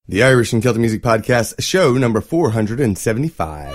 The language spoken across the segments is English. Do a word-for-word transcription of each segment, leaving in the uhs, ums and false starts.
The Irish and Celtic Music Podcast, show number four hundred seventy-five.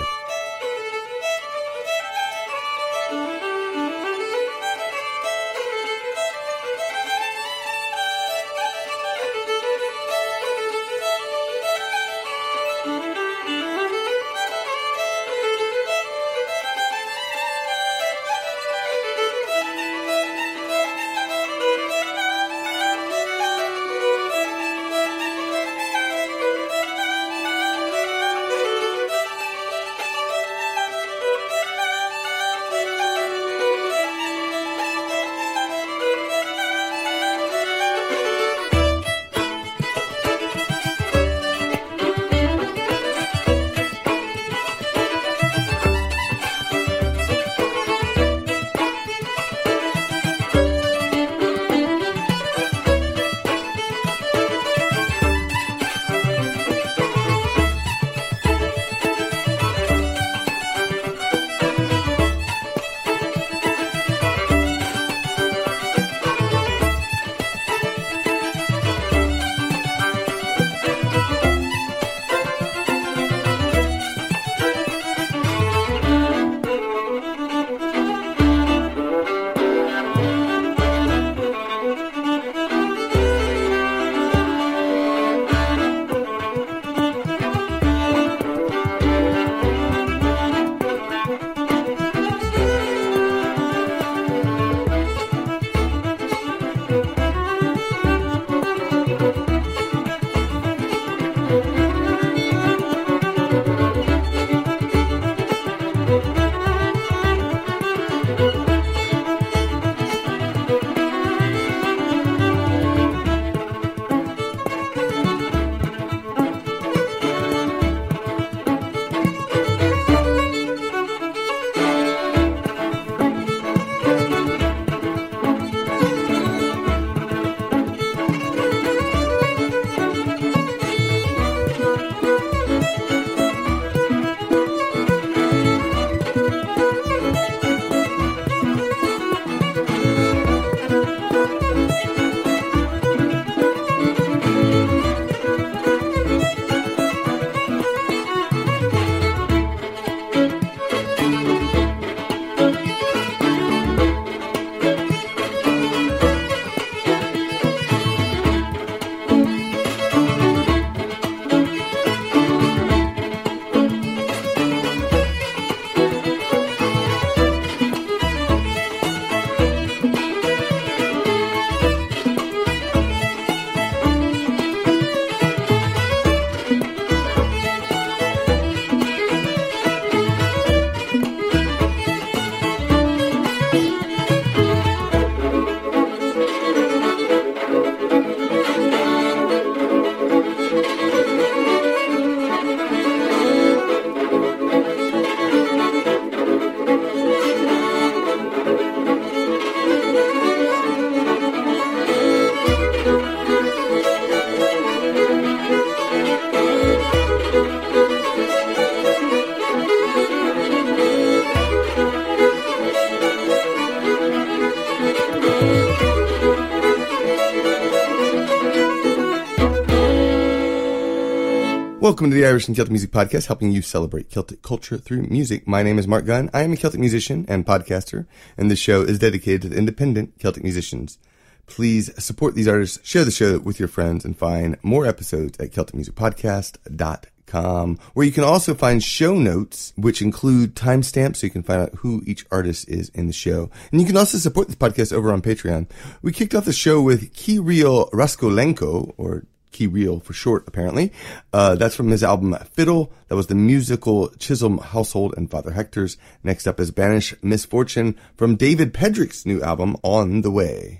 Welcome to the Irish and Celtic Music Podcast, helping you celebrate Celtic culture through music. My name is Mark Gunn. I am a Celtic musician and podcaster, and this show is dedicated to the independent Celtic musicians. Please support these artists, share the show with your friends, and find more episodes at celtic music podcast dot com, where you can also find show notes, which include timestamps so you can find out who each artist is in the show. And you can also support this podcast over on Patreon. We kicked off the show with Kirill Raskolenko, or Kirill for short, apparently. Uh, that's from his album Fiddle. That was the musical Chisholm Household and Father Hector's. Next up is Banish Misfortune from David Pedrick's new album On the Way.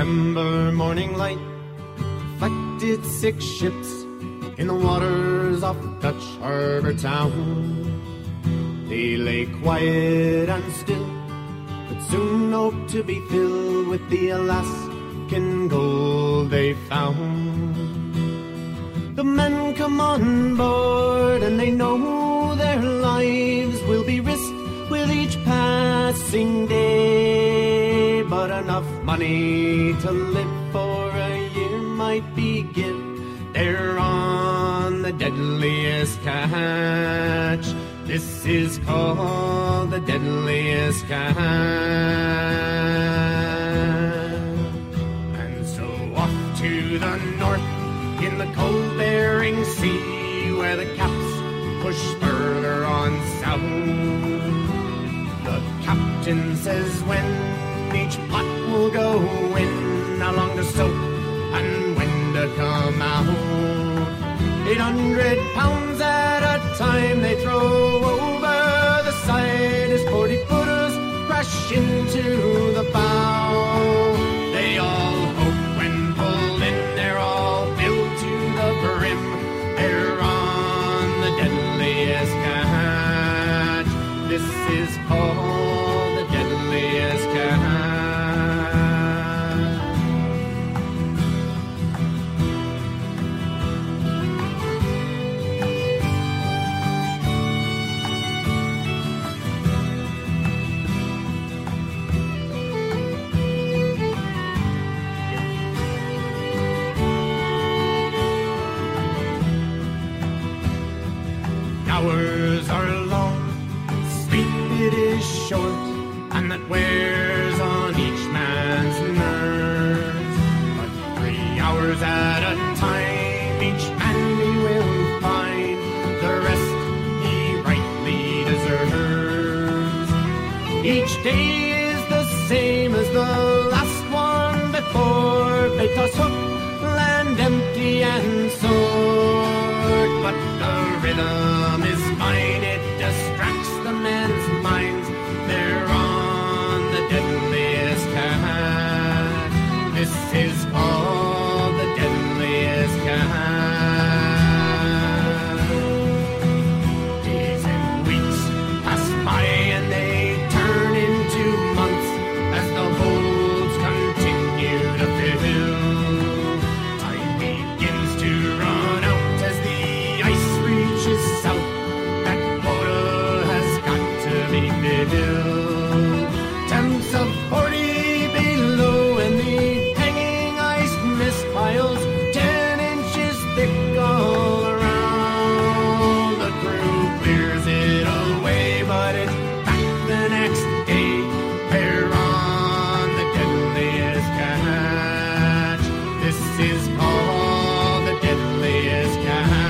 November morning light reflected six ships in the waters off Dutch Harbor Town. They lay quiet and still, but soon hoped to be filled with the Alaskan gold they found. The men come on board and they know their lives will be risked with each passing day, but enough money to live for a year might be give. They're on the deadliest catch. This is called the deadliest catch. And so off to the north in the cold Bering Sea, where the caps push further on south. The captain says when each pot will go in, how long to soak and when to come out. Eight hundred pounds at a time they throw over the side as forty-footers crash into the bow. They all hope when pulled in, they're all filled to the brim. They're on the deadliest catch. This is called the deadliest catch. Hours are long, sleep it is short, and that wears on each man's nerves. But three hours at a time each man he will find, the rest he rightly deserves. Each day is the same as the last one before. They toss hook, land empty and sword, but the rhythm is fine, it distracts the men's minds. They're on the deadliest catch. This is called the deadliest catch. Days and weeks pass by and they turn into months as the holds continue to fill. Time begins to run out as the ice reaches south. That quota has got to be filled. Temps of forty below and the hanging ice mist piles ten inches thick all around. The crew clears it away, but it's back the next day. They're on the deadliest catch. This is called the deadliest catch.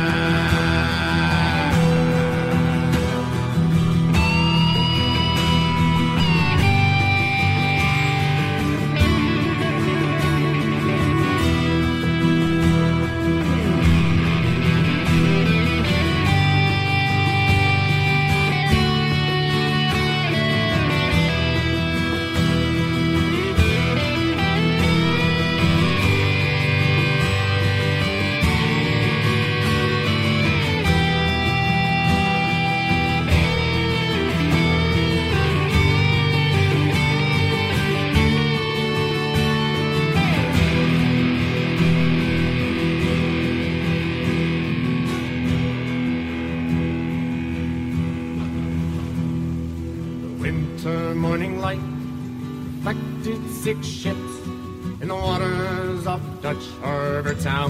Winter morning light reflected six ships in the waters off Dutch Harbor Town.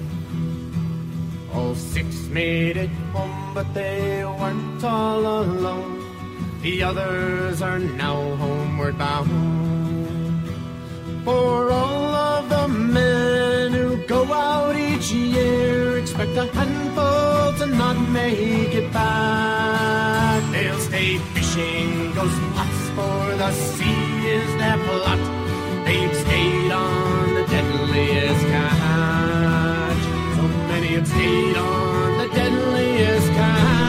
All six made it home, but they weren't all alone. The others are now homeward bound. For all of the men who go out each year, expect a handful to not make it back. They'll stay fishing, ghost pots for the sea is their plot. They've stayed on the deadliest catch. So many have stayed on the deadliest catch.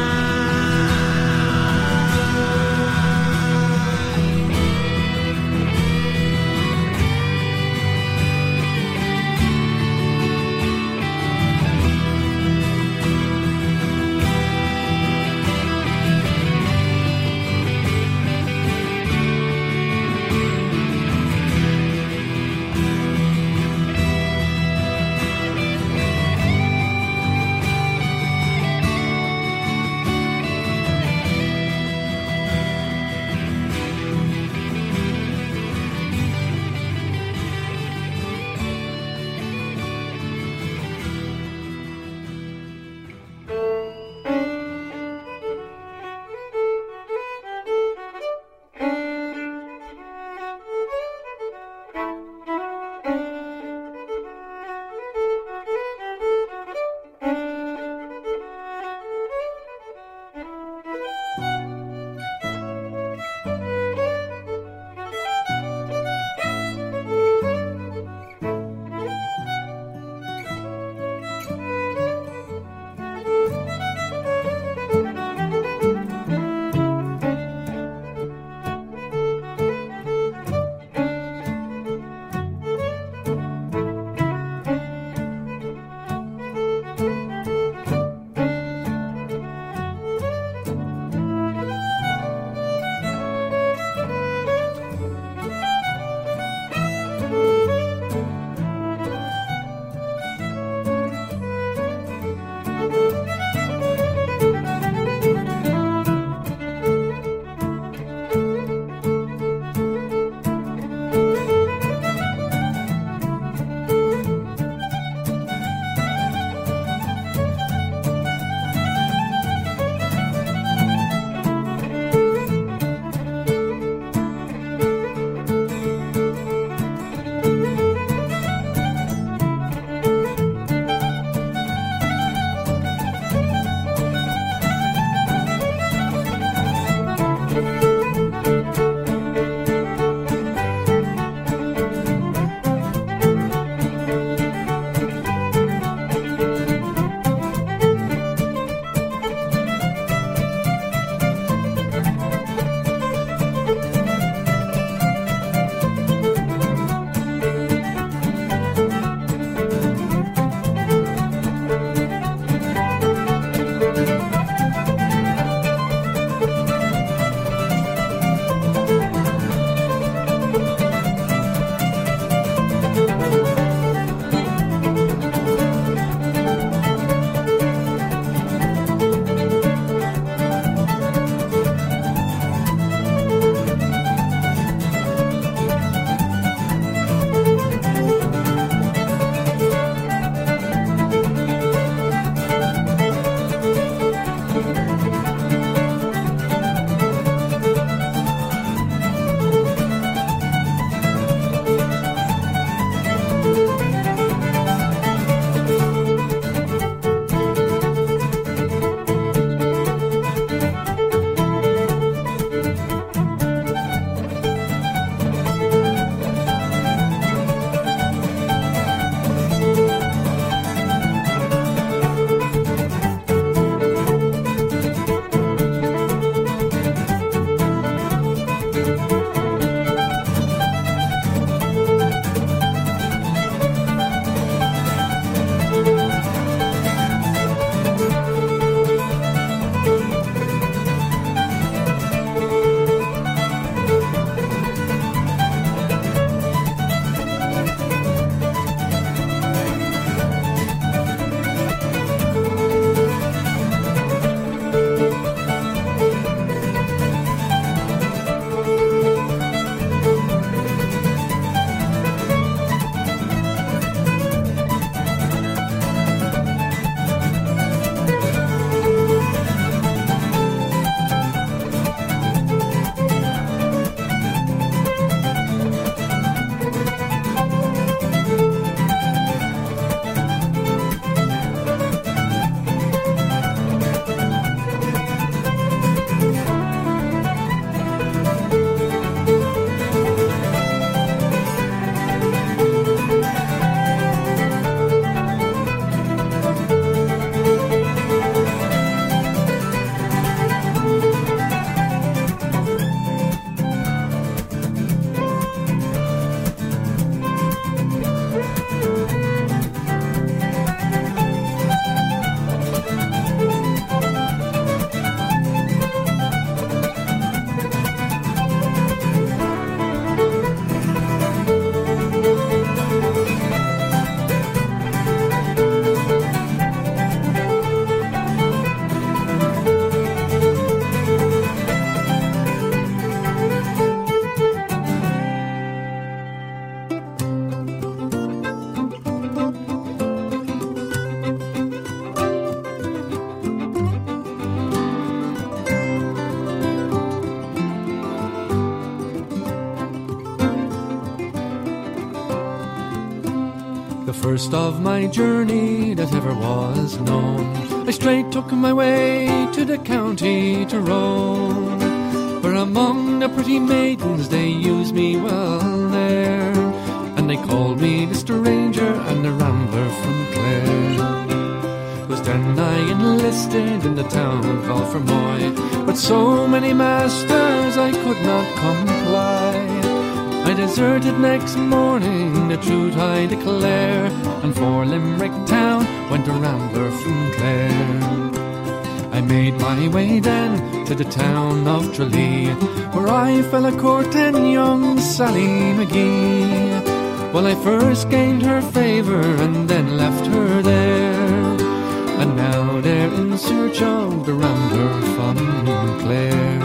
The first of my journey that ever was known, I straight took my way to the county Tyrone, where among the pretty maidens they used me well there, and they called me the stranger and the rambler from Clare. 'Twas then I enlisted in the town called Fermoy, but so many masters I could not comply. I deserted next morning, the truth I declare, and for Limerick town went a rambler from Clare. I made my way then to the town of Tralee, where I fell a courting young Sally McGee. Well, I first gained her favour and then left her there, and now they're in search of the rambler from Clare.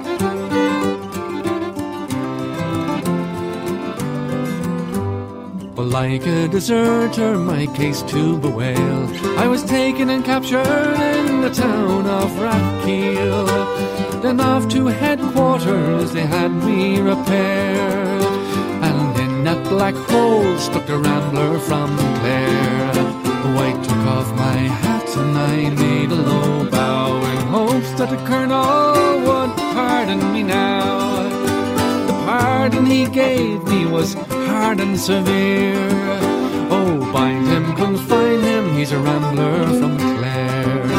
Well, like a deserter, my case to bewail, I was taken and captured in the town of Rathkeil. Then off to headquarters they had me repaired, and in that black hole stuck the rambler from Clare. Oh, I took off my hat and I made a low bow, in hopes that the colonel would pardon me now. The pardon he gave me was hard and severe. Oh, bind him, confine him, he's a rambler from Clare.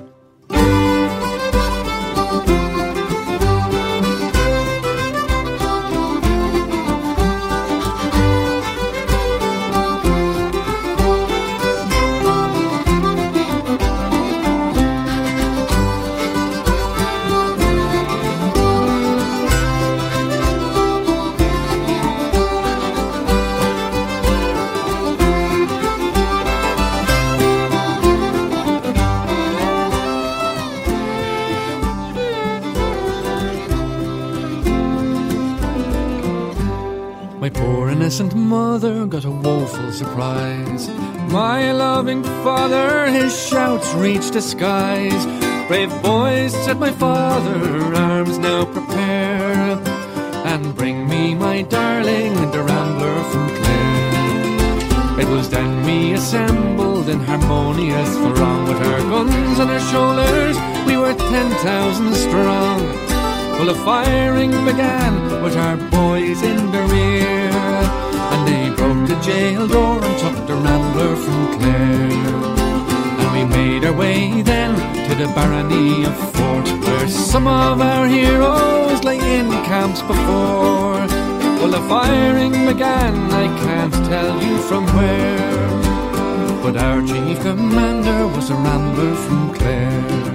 My poor innocent mother got a woeful surprise. My loving father, his shouts reached the skies. Brave boys, said my father, arms now prepare, and bring me my darling, the rambler from Clare. It was then we assembled in harmonious throng, with our guns on our shoulders, we were ten thousand strong. Well, the firing began with our boys in the rear, and they broke the jail door and took the rambler from Clare. And we made our way then to the barony of Fort, where some of our heroes lay in camps before. Well, the firing began, I can't tell you from where, but our chief commander was a rambler from Clare.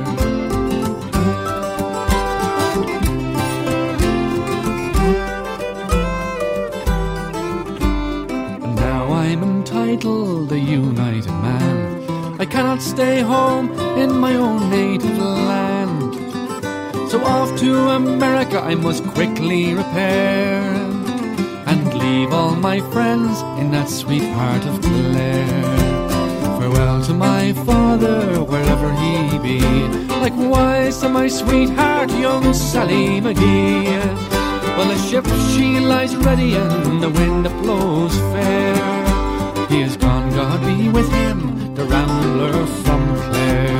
The United Man, I cannot stay home in my own native land, so off to America I must quickly repair, and leave all my friends in that sweet part of Clare. Farewell to my father, wherever he be, likewise to my sweetheart, young Sally McGee. Well, the ship she lies ready and the wind that blows fair. He is gone, God be with him, the rambler from Clare.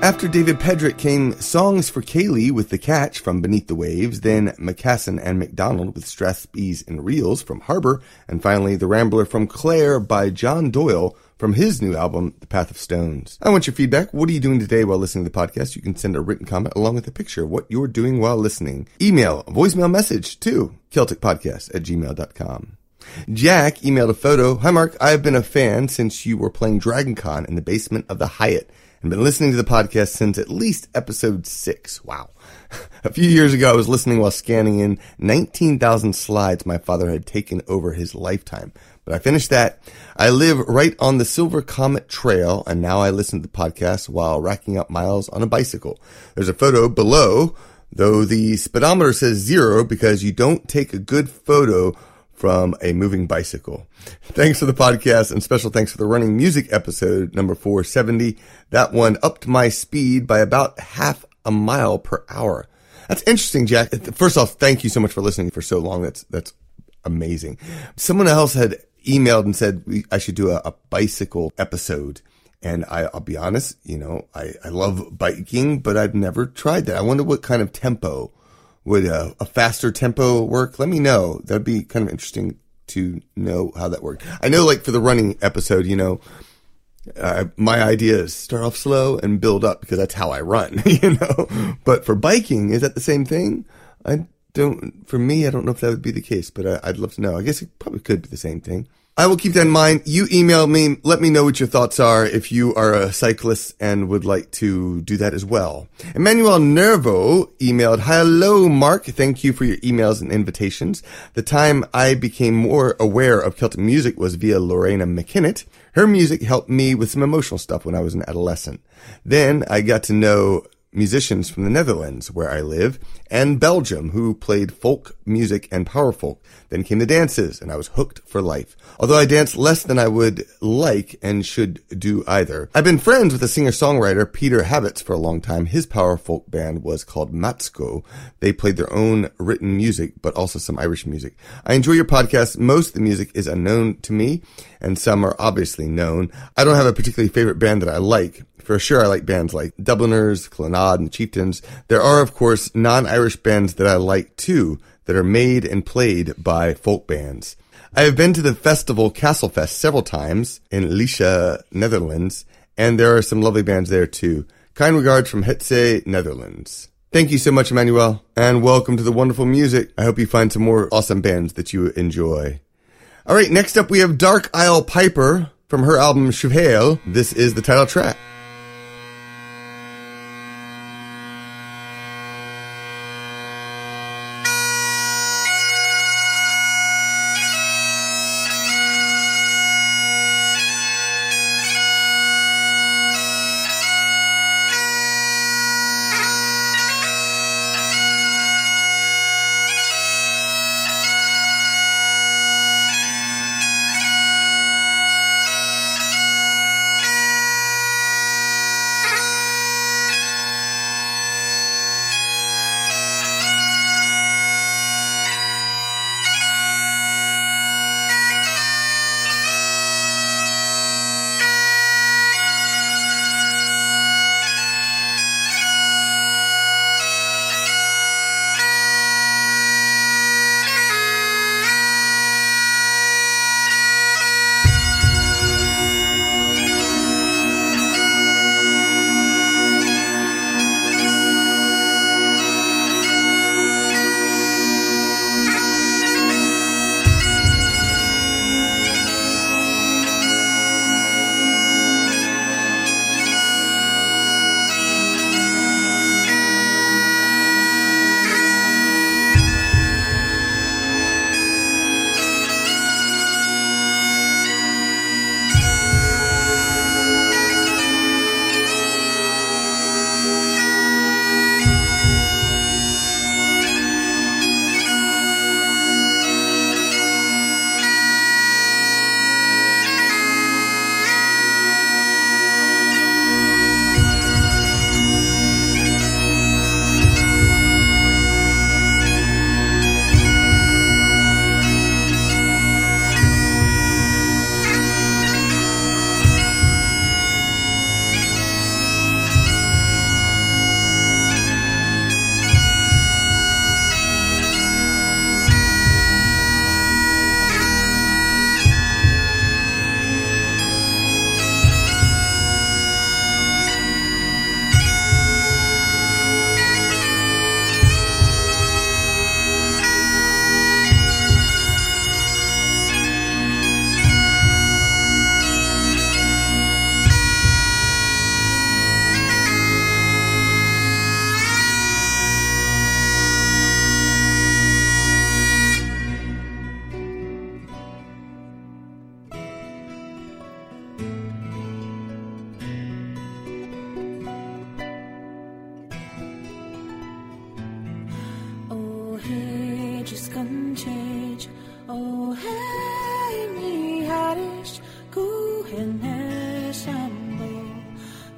After David Pedrick came Songs for Kaylee with The Catch from Beneath the Waves, then McCassin and McDonald with Strathspeys and Reels from Harbor, and finally The Rambler from Claire by John Doyle from his new album, The Path of Stones. I want your feedback. What are you doing today while listening to the podcast? You can send a written comment along with a picture of what you're doing while listening. Email, voicemail message to celtic podcast at gmail dot com. Jack emailed a photo. Hi, Mark. I have been a fan since you were playing Dragon Con in the basement of the Hyatt and been listening to the podcast since at least episode six. Wow. A few years ago, I was listening while scanning in nineteen thousand slides my father had taken over his lifetime. But I finished that. I live right on the Silver Comet Trail, and now I listen to the podcast while racking up miles on a bicycle. There's a photo below, though the speedometer says zero because you don't take a good photo from a moving bicycle. Thanks for the podcast, and special thanks for the running music episode number four seventy. That one upped my speed by about half a mile per hour. That's interesting, Jack. First off, thank you so much for listening for so long. That's that's amazing. Someone else had emailed and said we, I should do a, a bicycle episode. And I, I'll be honest, you know, I, I love biking, but I've never tried that. I wonder what kind of tempo. Would a, a faster tempo work? Let me know. That'd be kind of interesting to know how that worked. I know, like, for the running episode, you know, uh, my idea is start off slow and build up because that's how I run, you know. But for biking, is that the same thing? I don't, for me, I don't know if that would be the case, but I, I'd love to know. I guess it probably could be the same thing. I will keep that in mind. You email me. Let me know what your thoughts are if you are a cyclist and would like to do that as well. Emmanuel Nervo emailed, hello, Mark. Thank you for your emails and invitations. The time I became more aware of Celtic music was via Lorena McKinnett. Her music helped me with some emotional stuff when I was an adolescent. Then I got to know musicians from the Netherlands, where I live, and Belgium, who played folk music and power folk. Then came the dances, and I was hooked for life. Although I dance less than I would like and should do either. I've been friends with the singer-songwriter Peter Habits for a long time. His power folk band was called Matsko. They played their own written music, but also some Irish music. I enjoy your podcast. Most of the music is unknown to me, and some are obviously known. I don't have a particularly favorite band that I like. For sure, I like bands like Dubliners, Clonard, and Chieftains. There are, of course, non-Irish bands that I like, too, that are made and played by folk bands. I have been to the festival Castlefest several times in Liesje, Netherlands, and there are some lovely bands there, too. Kind regards from Hetze, Netherlands. Thank you so much, Emmanuel, and welcome to the wonderful music. I hope you find some more awesome bands that you enjoy. All right, next up we have Dark Isle Piper from her album Chevelle. This is the title track.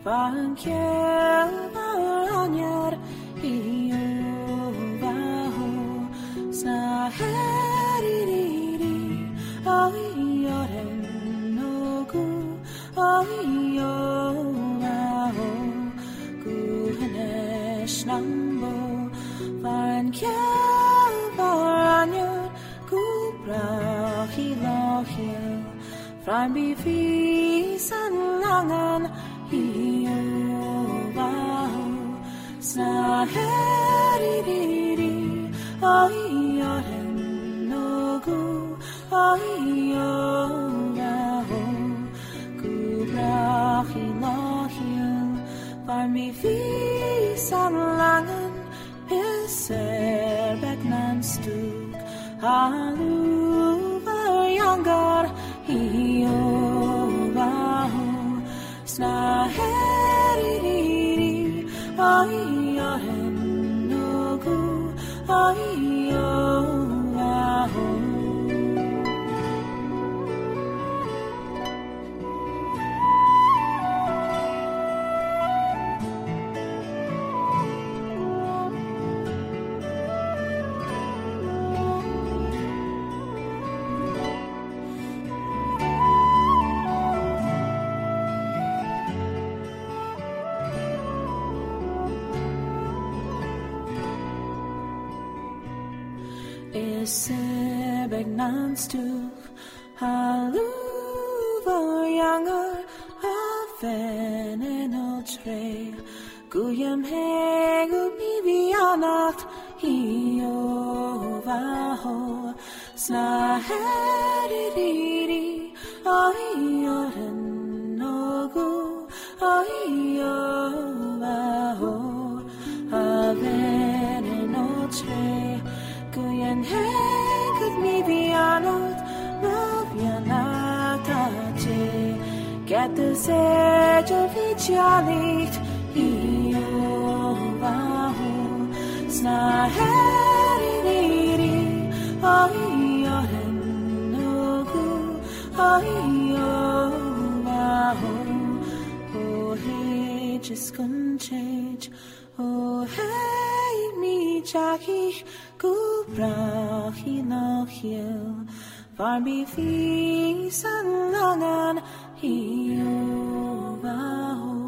Vankelvaranyar Iovaho Snaheriri Oyoren Nogu Oyovaho Guhanesh Nambo Vankelvaranyar Gubrahilohil Frambi Sanlangan Iovaho Snaheriri Oyoren Nogu Oyovaho Gubrahilohil Frambi Sanlangan Pisser Begnan Stuk Haluvar Yangar Iovaho Snaheriri Oyoren Nogu Oyovaho Sebegnanstuk Haluvar Yangar Avenenal Tre Guyam Hegu Mivianacht Iovaho Snaheriri Oyoren Nogu Oyovaho Avenenal Tre Guyan hegud mi vianot Mavianatace Get the sedge of each yalit Iovaho Snaheriri Oyoren Nogu Oyovaho Oh hey just couldn't change Oh hey me Jackie Gubrahilohil Farbi Sanlangan Iovaho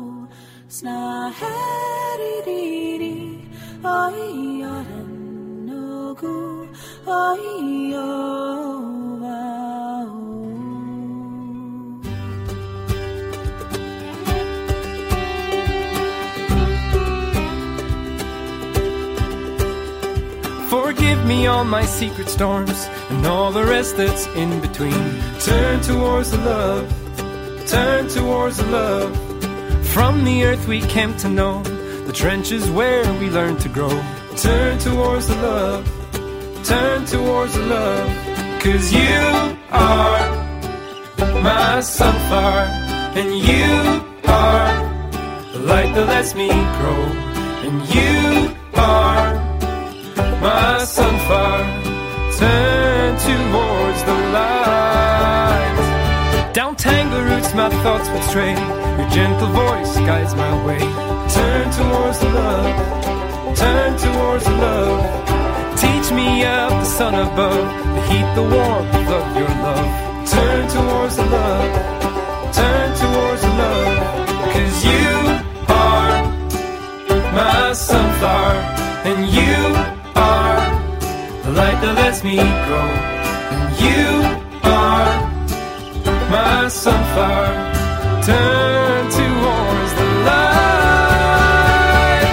Snaheriri Oyoren Nogu Oyovaho Forgive me all my secret storms and all the rest that's in between. Turn towards the love, turn towards the love. From the earth we came to know, the trenches where we learned to grow. Turn towards the love, turn towards the love. Cause you are my sunflower, and you are the light that lets me grow. And you are my sunflower, turn towards the light. Down tangle roots my thoughts would stray, your gentle voice guides my way. Turn towards the love, turn towards the love. Teach me of the sun above, the heat, the warmth of your love. Turn towards the love, turn towards the love. Cause you are my sunflower, and you are the light that lets me grow. And you are my sunflower, turn towards the light.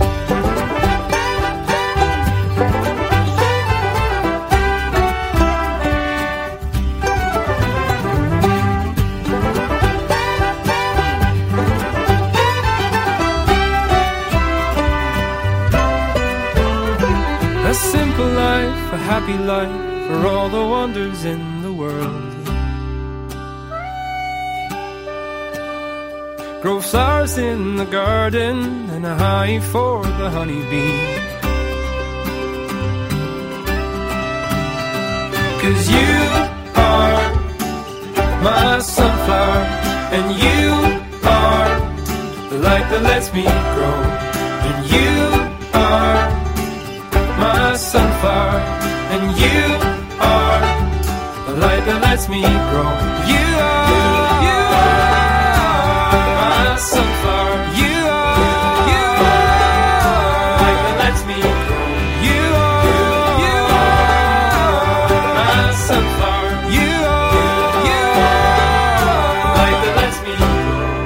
A simple life, a happy life, for all the wonders in the world. Grow flowers in the garden, and a hive for the honeybee. Cause you are my sunflower, and you are the light that lets me grow. And you are my sunflower, and you are the light that lets me grow. You are, you are my sunflower. You are, you are the light that lets me grow. You are, you are my sunflower. You are, you are the light that lets me grow.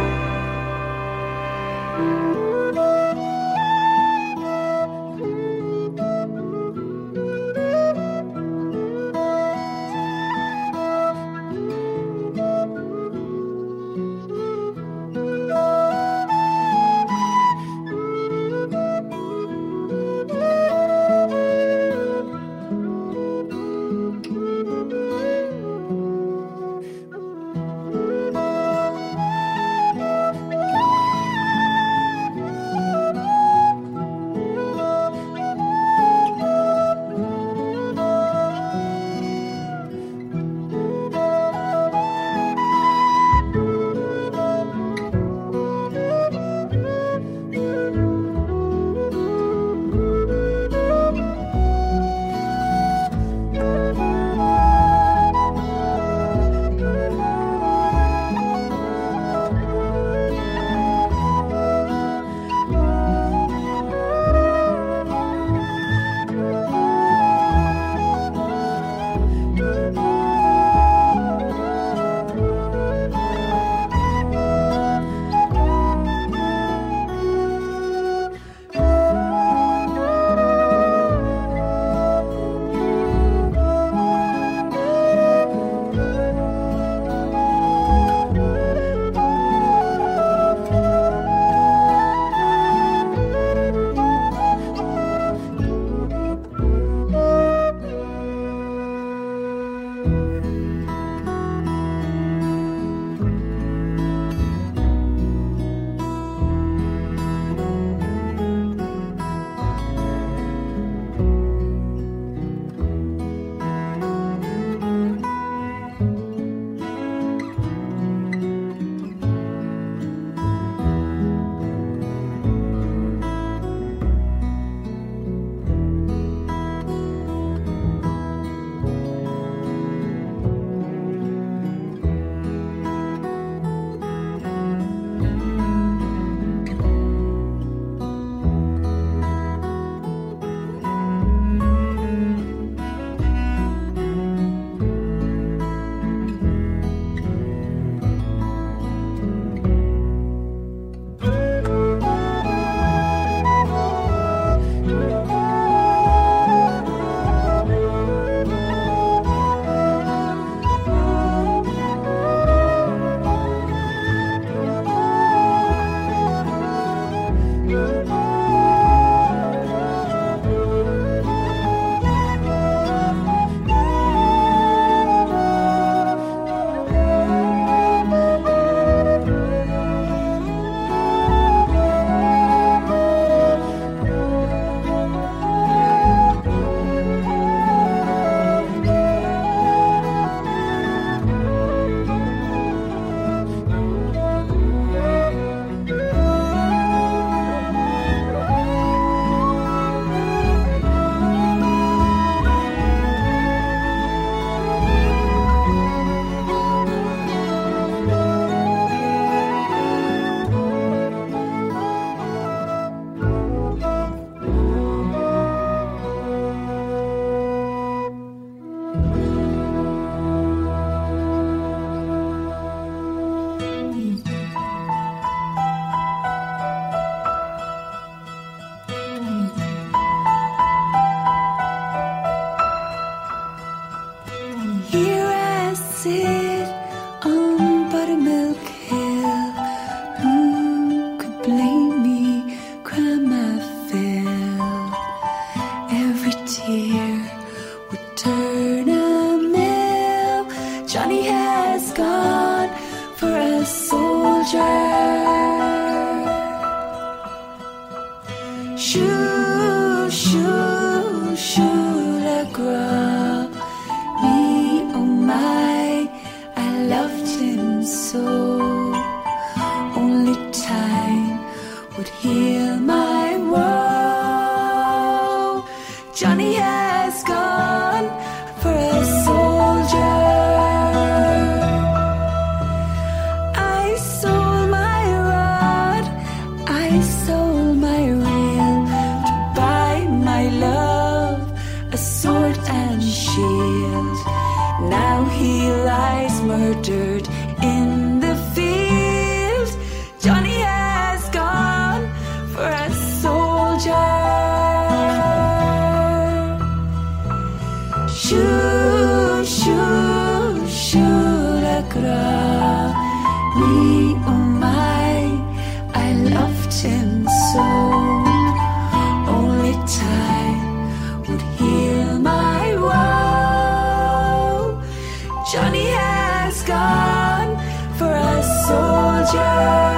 Shoo, shoo, shoo, la gras. Me, oh my, I loved him so. Only time he lies murdered in the field. Johnny has gone for a soldier. Shoo, shoo, shoo, la gra, me, oh my, I loved him so. Only time would heal my woe. Johnny has gone for a soldier.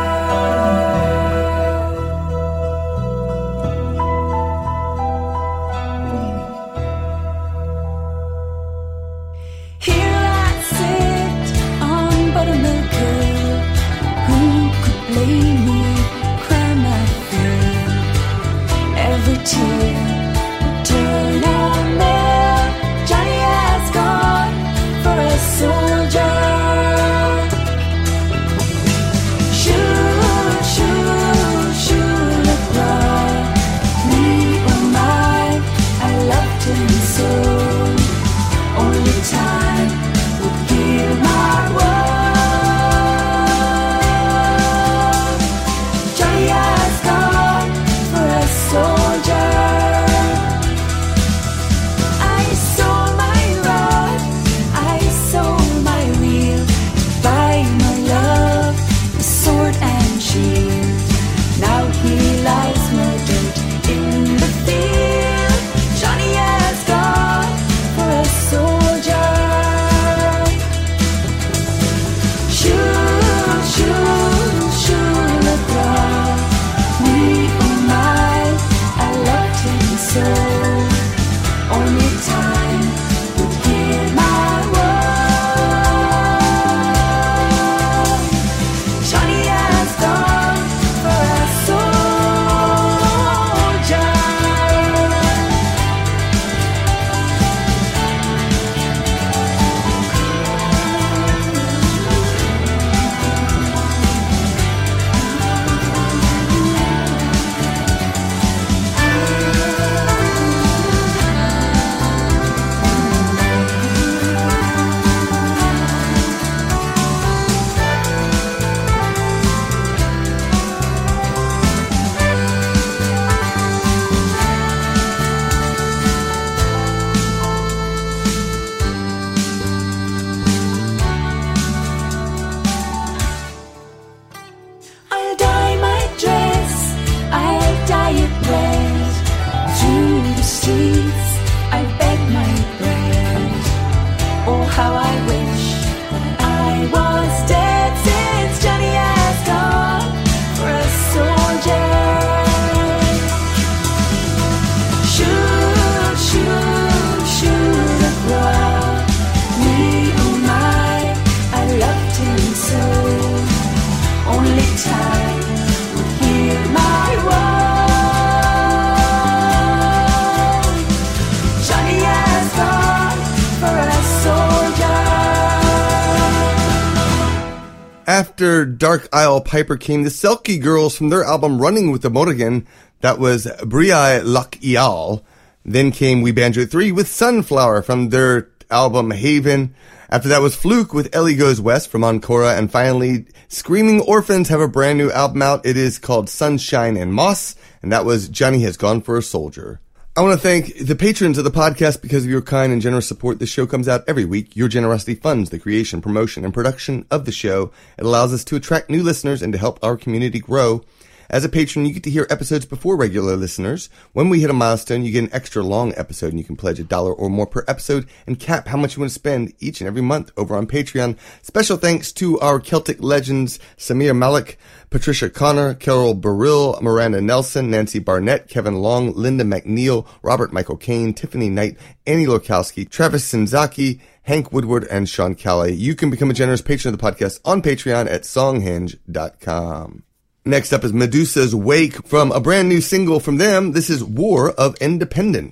After Dark Isle Piper came the Selkie Girls from their album Running with the Morrigan. That was Bri Loch Ial. Then came We Banjo three with Sunflower from their album Haven. After that was Fluke with Ellie Goes West from Ancora. And finally, Screaming Orphans have a brand new album out. It is called Sunshine and Moss. And that was Johnny Has Gone for a Soldier. I want to thank the patrons of the podcast. Because of your kind and generous support, this show comes out every week. Your generosity funds the creation, promotion, and production of the show. It allows us to attract new listeners and to help our community grow. As a patron, you get to hear episodes before regular listeners. When we hit a milestone, you get an extra long episode, and you can pledge a dollar or more per episode and cap how much you want to spend each and every month over on Patreon. Special thanks to our Celtic legends, Samir Malik, Patricia Connor, Carol Burrill, Miranda Nelson, Nancy Barnett, Kevin Long, Linda McNeil, Robert Michael Kane, Tiffany Knight, Annie Lorkowski, Travis Sinzaki, Hank Woodward, and Sean Callie. You can become a generous patron of the podcast on Patreon at songhinge dot com. Next up is Medusa's Wake from a brand new single from them. This is War of Independence.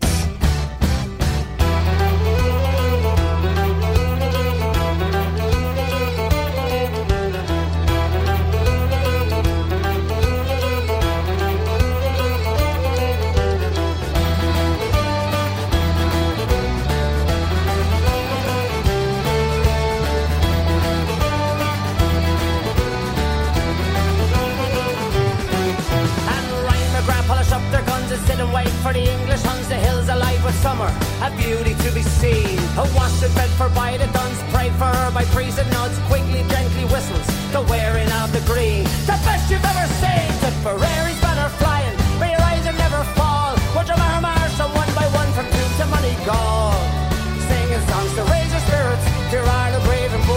by priest and nods, quickly, gently whistles. The wearing of the green, the best you've ever seen. Tipperary's better flying, may your eyes and never fall. Watch your murmur, some one by one from tomb to money gall. Singing songs to raise your spirits, to ride a brave and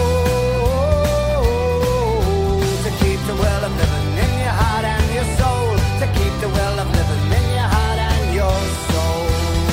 bold. To keep the will of living in your heart and your soul. To keep the will of living in your heart and your soul.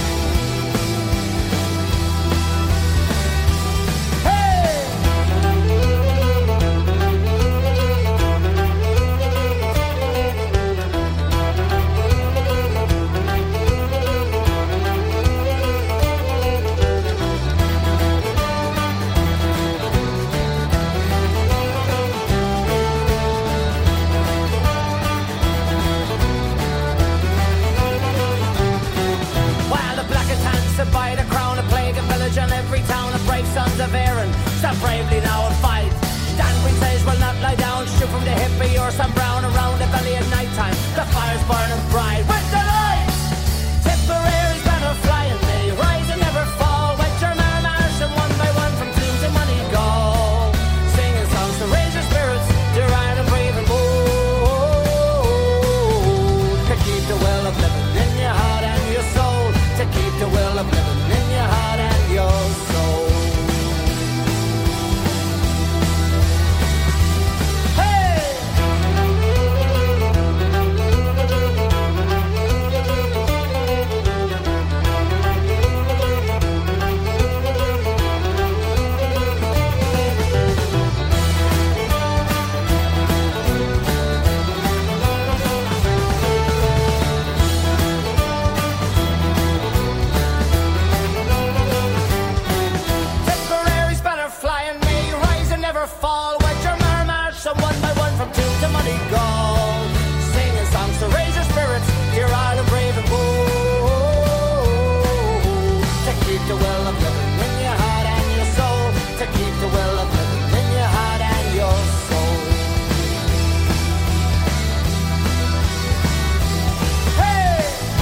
By the crown, a plague, a village, and every town of brave sons of Erin. Stand bravely now and fight. Danbury says will not lie down. Shoot from the hippie or some brown around the valley at night time. The fire's burning bright with the lights. Tipperary's banner flying, may rise and never fall. With your man marching one by one from tomb to money gall. Singing songs to raise your spirits, to ride and brave and bold. To keep the will of living in your heart and your soul. To keep the will of living in your heart and your soul. Fall, wedge your march, some one by one from tomb to money gall. Singing songs to raise your spirits, you're all brave and bold. To keep the will of living in your heart and your soul. To keep the will of living in your heart and your soul. Hey!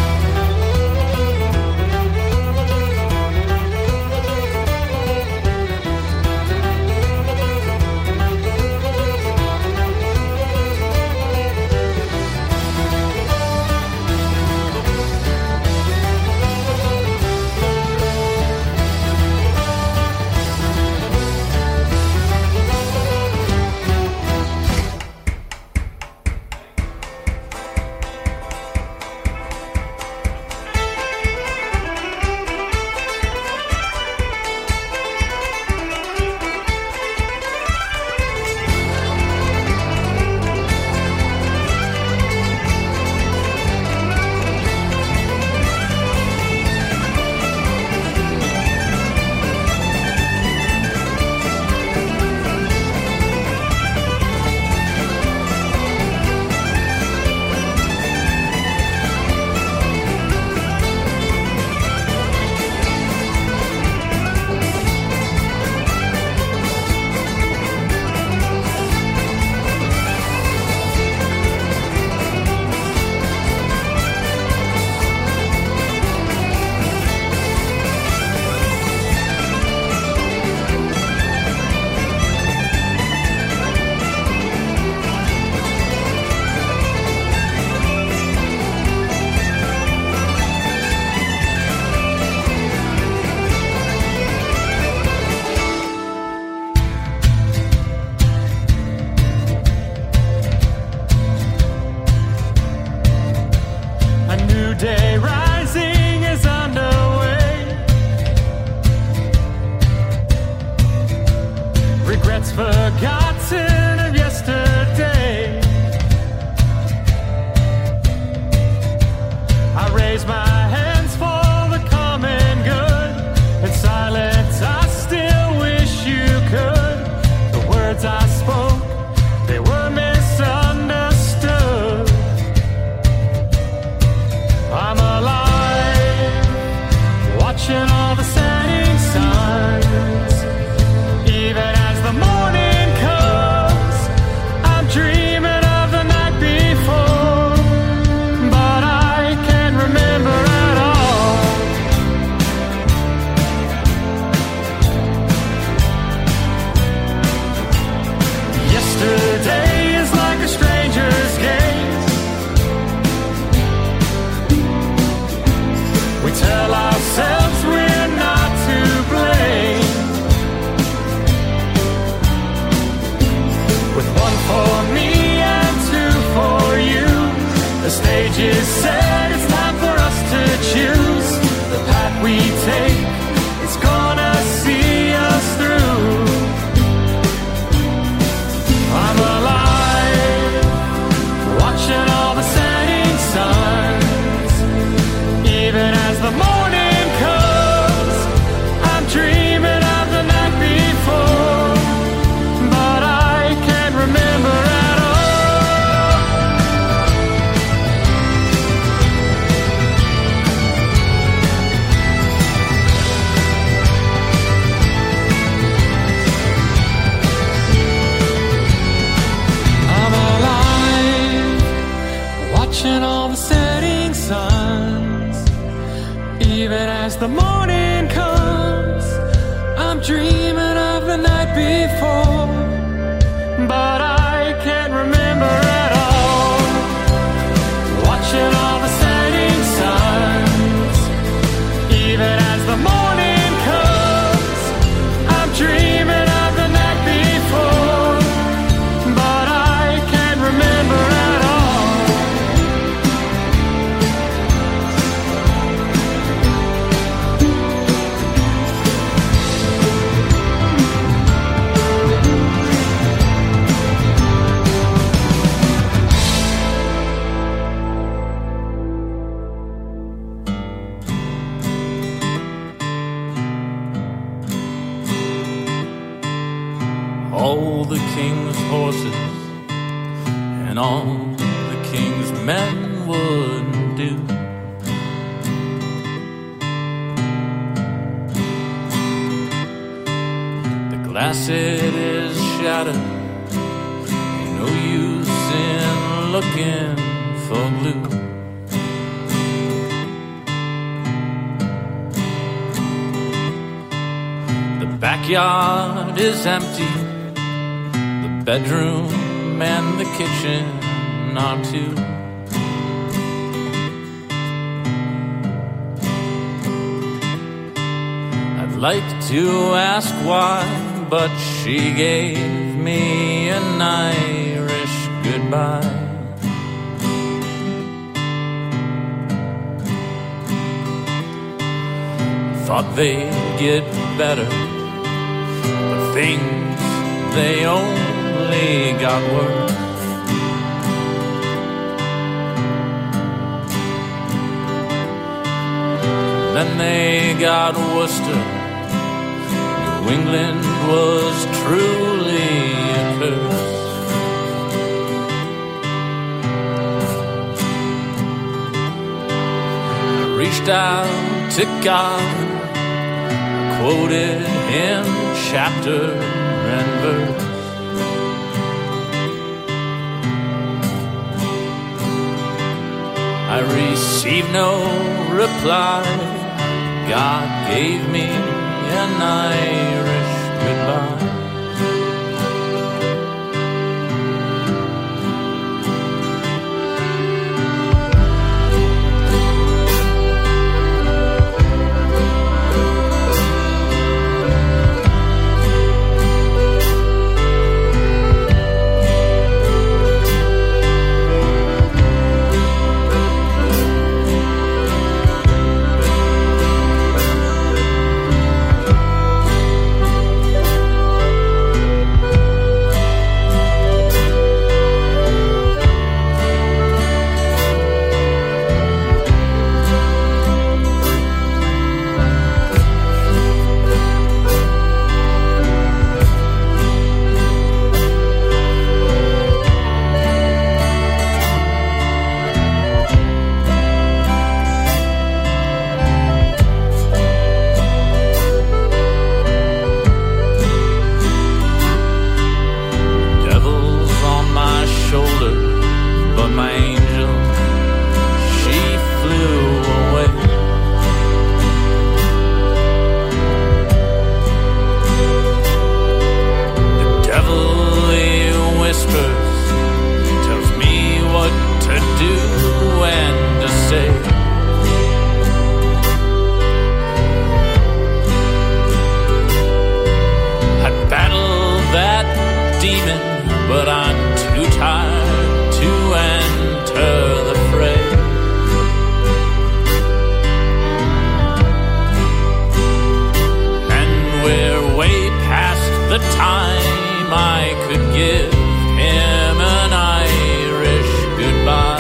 forgotten of yesterday. I raise my hands for the common good. In silence I still wish you could. The words I spoke, they were misunderstood. I'm alive, watching all the setting suns. Even as the morning comes, sages said it's time for us to choose the path we take. It's gonna see us through. I'm alive, watching all the setting suns. Even as the morning comes, I'm dreaming of the night before, but I can't remember at all. I'm alive, watching all the setting suns. Even as the morning comes, I'm dreaming of the night before, but I can't remember at all. Watching all the setting suns. Even as the morning comes, I'm dreaming of the night before, but I can't remember at all. All the king's horses and all the king's men wouldn't do. The glass it is shattered, ain't no use in looking for glue. The backyard is empty, bedroom and the kitchen are too. I'd like to ask why, but she gave me an Irish goodbye. Thought they'd get better, but things they only got worse. Then they got Worcester. New England was truly a curse. I reached out to God, quoted him chapter and verse. I received no reply. God gave me an Irish goodbye. but I'm too tired to enter the fray. time I could give him an Irish goodbye.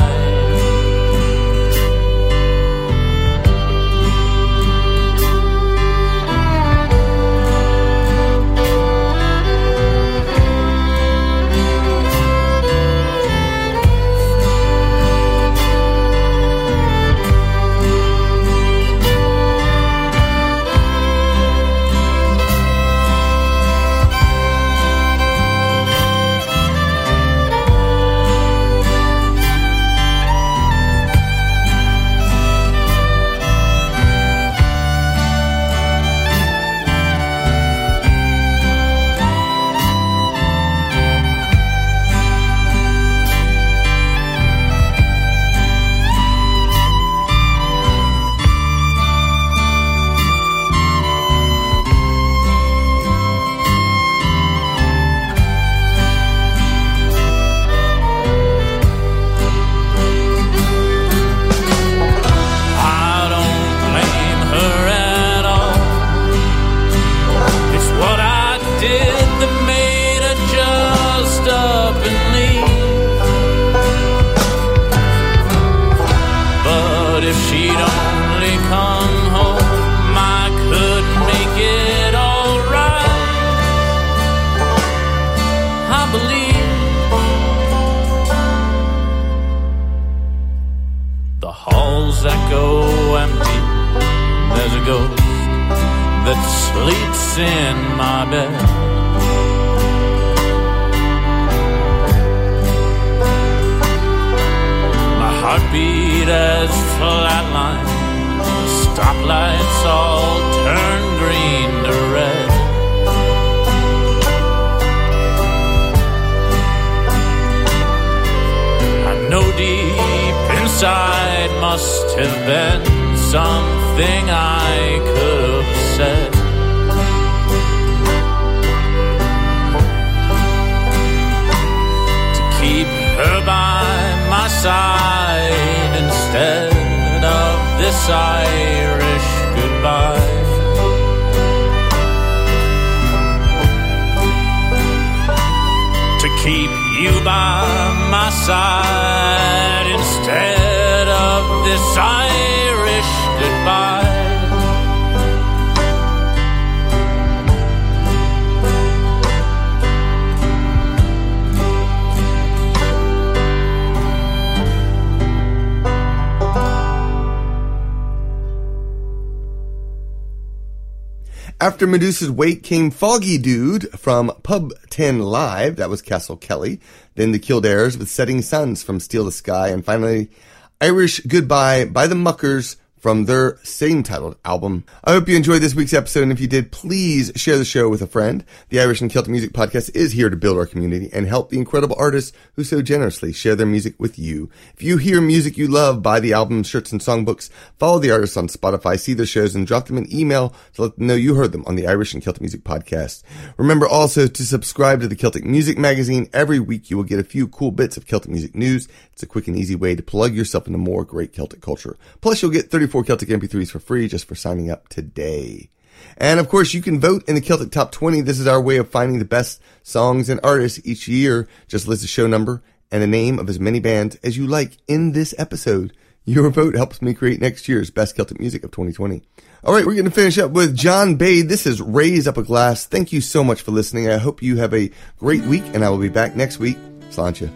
After Medusa's Wake came Foggy Dude from Pub ten Live, that was Castle Kelly. Then the Kildares with Setting Suns from Steal the Sky. And finally, Irish Goodbye by the Muckers from their same titled album. I hope you enjoyed this week's episode, and if you did, please share the show with a friend. The Irish and Celtic Music Podcast is here to build our community and help the incredible artists who so generously share their music with you. If you hear music you love, buy the albums, shirts, and songbooks, follow the artists on Spotify, see their shows, and drop them an email to let them know you heard them on the Irish and Celtic Music Podcast. Remember also to subscribe to the Celtic Music Magazine. Every week you will get a few cool bits of Celtic music news. It's a quick and easy way to plug yourself into more great Celtic culture. Plus, you'll get thirty-four Celtic M P threes for free just for signing up today. And of course, you can vote in the Celtic Top twenty. This is our way of finding the best songs and artists each year. Just list the show number and the name of as many bands as you like in this episode. Your vote helps me create next year's Best Celtic Music of twenty twenty. All right, we're going to finish up with John Bade. This is Raise Up a Glass. Thank you so much for listening. I hope you have a great week, and I will be back next week. Sláinte.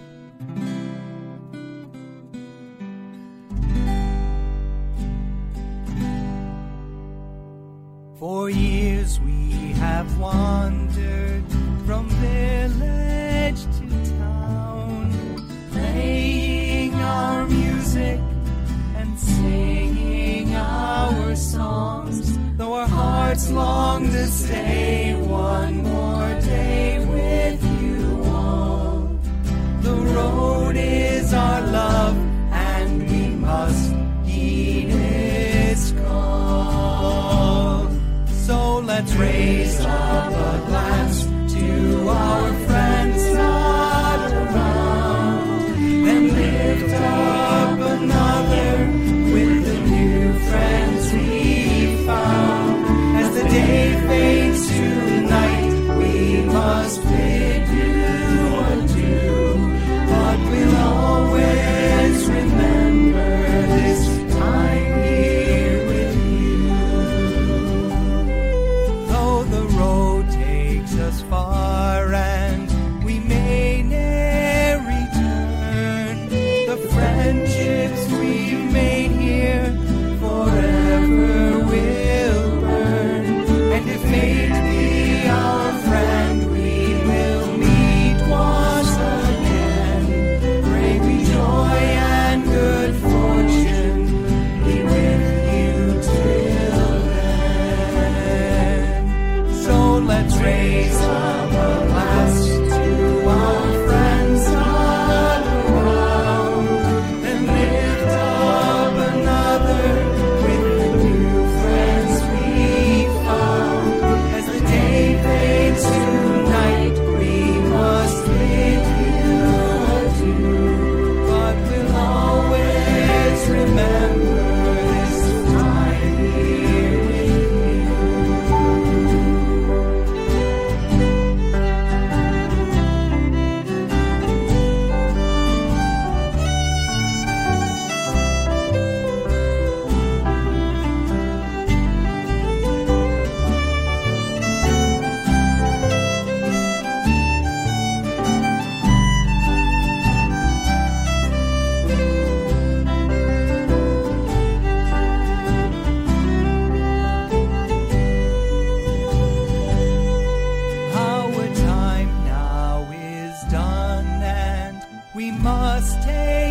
For years we have wandered from village to town, playing our music and singing our songs, though our hearts long to stay one more day with you all. The road is our love, and we must heed its call. So let's raise up a glass to our friends not around, and lift up another with the new friends we found. As the day fades to night, we must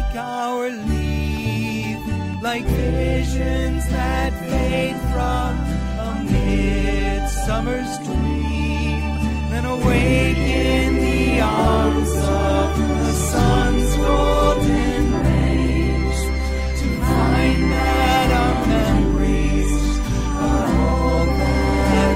our leave, like visions that fade from a midsummer's dream, then awake in the arms of the sun's golden rays, to find that our memories are all that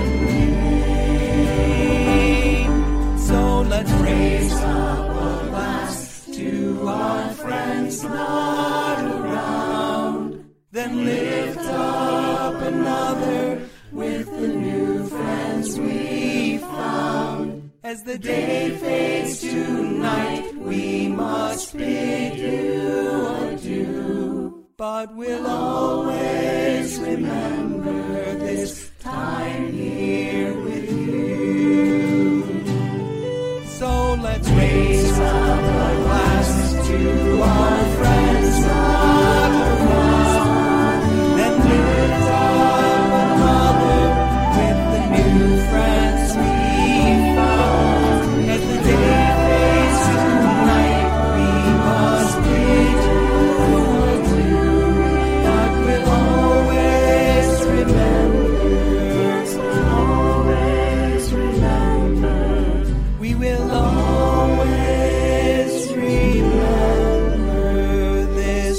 remain. So let's raise up a glass to our friends not around, then lift up another with the new friends we found. As the day fades to night, we must bid you adieu, but we'll always remember this time here with you. So let's raise up a glass to our friends not around, then lift up another with the new friends we found. As the day fades to night, we must bid you adieu, but we'll always remember, always remember. We will always remember this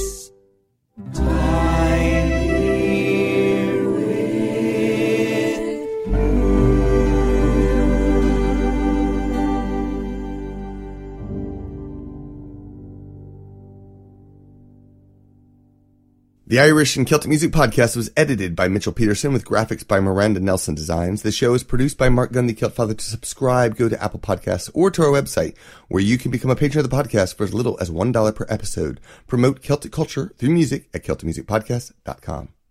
time here with The Irish and Celtic Music Podcast was edited by Mitchell Peterson with graphics by Miranda Nelson Designs. The show is produced by Mark Gunn, the Celt Father. To subscribe, go to Apple Podcasts or to our website, where you can become a patron of the podcast for as little as one dollar per episode. Promote Celtic culture through music at celtic music podcast dot com.